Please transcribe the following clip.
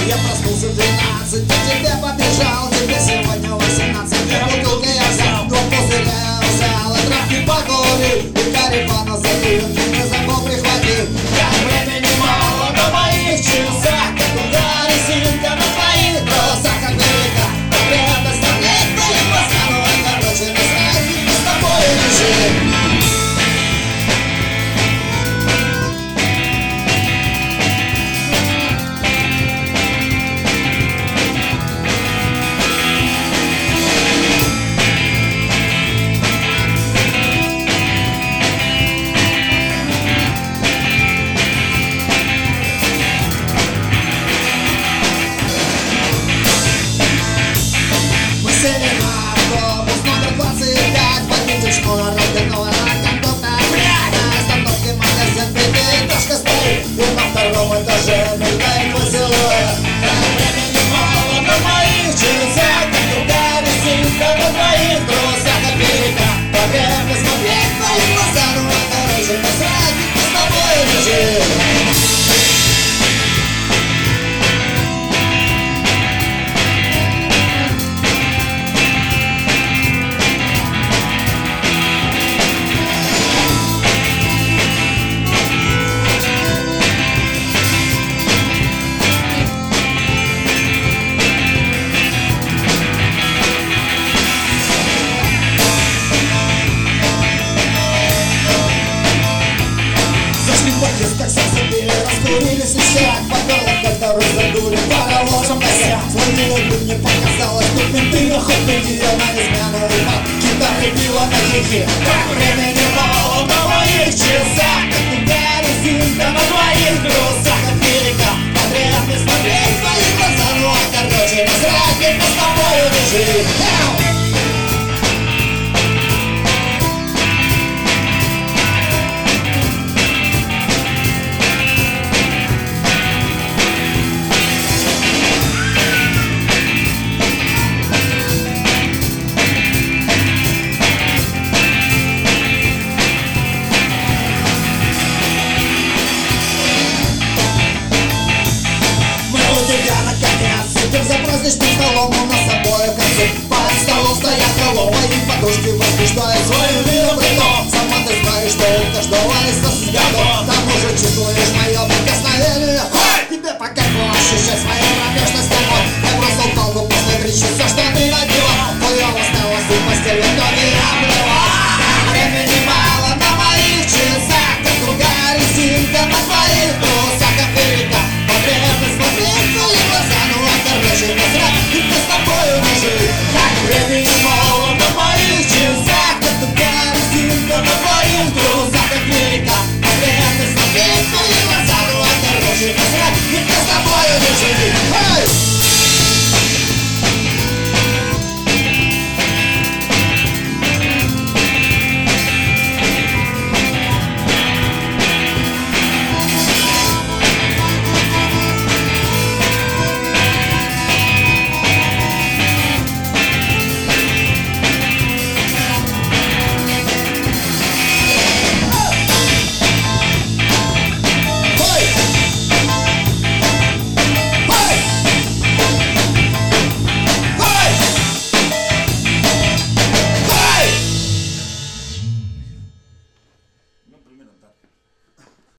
Я проснулся в 12, к тебе побежал. Тебе сегодня 18, бутылки я взял. Но после я взял и травки покурил. И карифана залил, ты не забыл прихватил. Как времени мало на моих часах, как удар резинка на твоих тросах. Как велика потребность смотреть твои глаза. Ну и короче, не знаю, мы с тобой лежим. Школа рок-н-ролла, кондуктор, блядь. На остановке магазин прибит, ташка стоит. И на втором этаже мелькает твой силуэт. Как времени мало на моих часах, как другая резинка на твоих трусах. Как велика потребность смотреть в твои глаза. Ну а короче, насрать, мы с тобой лежим. Как сосуды раскурились и всяк. Попёрло, когда раздадули паровозом косяк. Звонила, бы мне показалось, тут менты охотники. Я на измену упал, кидали пиво на тихи. Как времени мало на моих часах, как другая резинка на твоих трусах. Как велика потребность смотреть в твои глаза. Ну а короче, насрать, ведь мы с тобою лежим. Сидим за праздничным столом, у нас обоих концов. Под столом стоят холопы и подружки возбуждают своим видом притом. Сама ты знаешь, что у каждого из нас взглядов. К тому же чувствуешь мое прикосновение. Тебе по кайфу ощущать свои